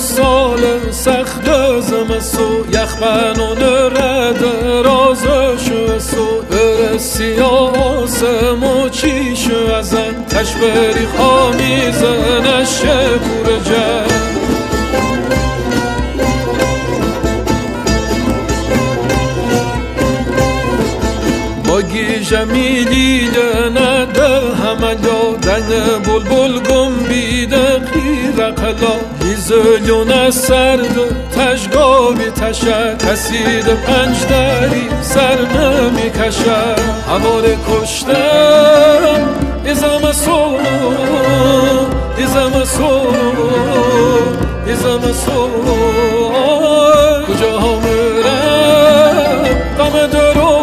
سال سخت زمستو یخ بنونه رد رازشو سو برسی آسمو چیشو ازن تشبری خامیزنش پور جن جمیلی نده هملا دن بلبل گنبیده خیر قلا لیزلیون سرد تشگابی تشه کسید پنج دری سر نمی کشه هوار کشتم ایزم سو ایزم سو ایزم سو کجا ها میرم غم درو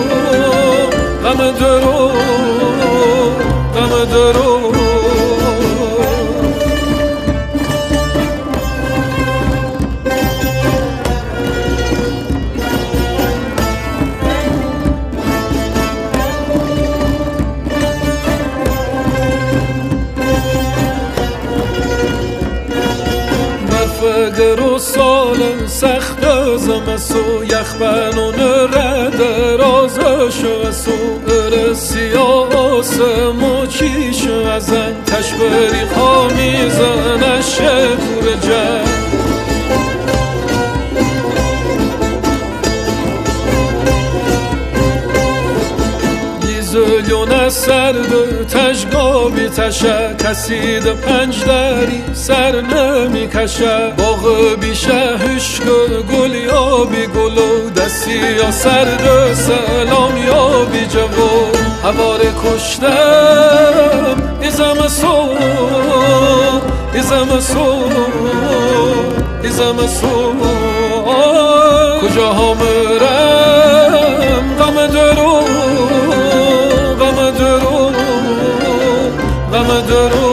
غم درو غم درو فگر و سال سخت زمستو یخ بنونه رد رازشو سو برسی آسمو چیشو ازن تشبری خامیزنش پور جن لیزلیون سرد تشگابی تشه کسید پنج دری سر نمی کشه باغ بیشه هشک گل یا بی گلو دستی یا سرد سلام یا بی جوو هوار کشتم ایزم سو ایزم سو ایزم سو کجا ها میرم غم درو غم درو غم درو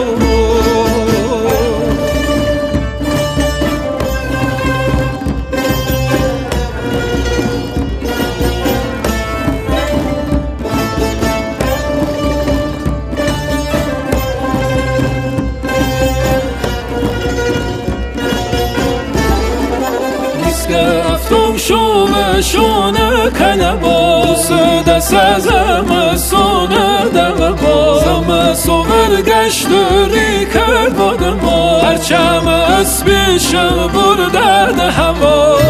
شوم شونه کنه باز دست زم سونه دم باز زم سوور گشت ری کرد باد ما هرچم اسبیشم بردن هوا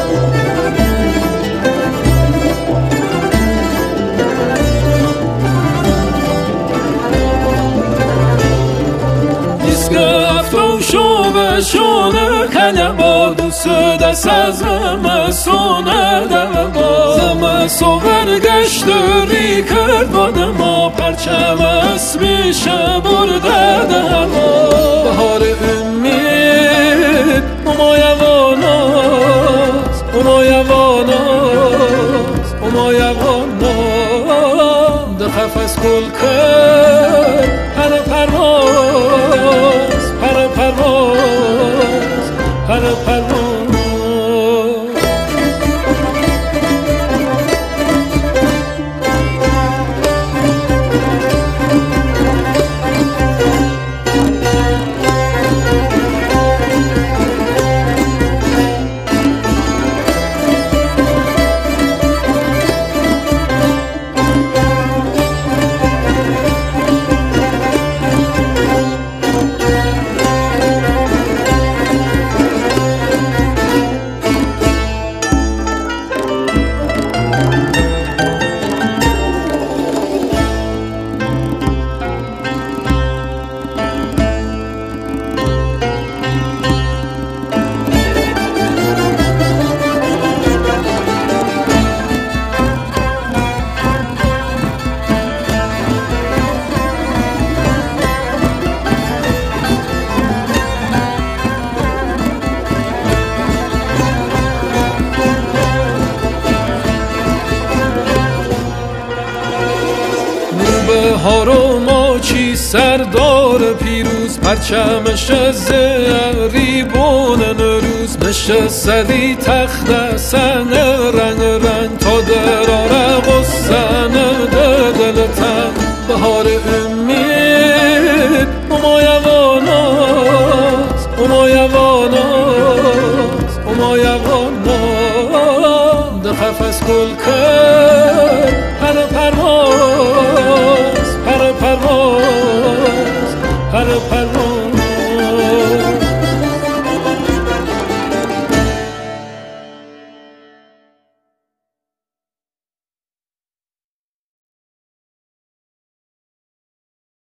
شوم شونه کنه با دوست دست زم سونه دم با زم سوور گشت ری کرد باد ما پرچم اسبیشه برده دما بهار امید امایوانات امایوانات امایوانات ده قفس گل کرد پر پرواز پر پرواز پر پرواز بهار و ماچی سردار پیروز پرچمش زریبون نروز نشستدی تخت سن رنگ رنگ تا دراره غصن دلتن بهار امید امایوانات امایوانات قفس گل کرد پر پرواز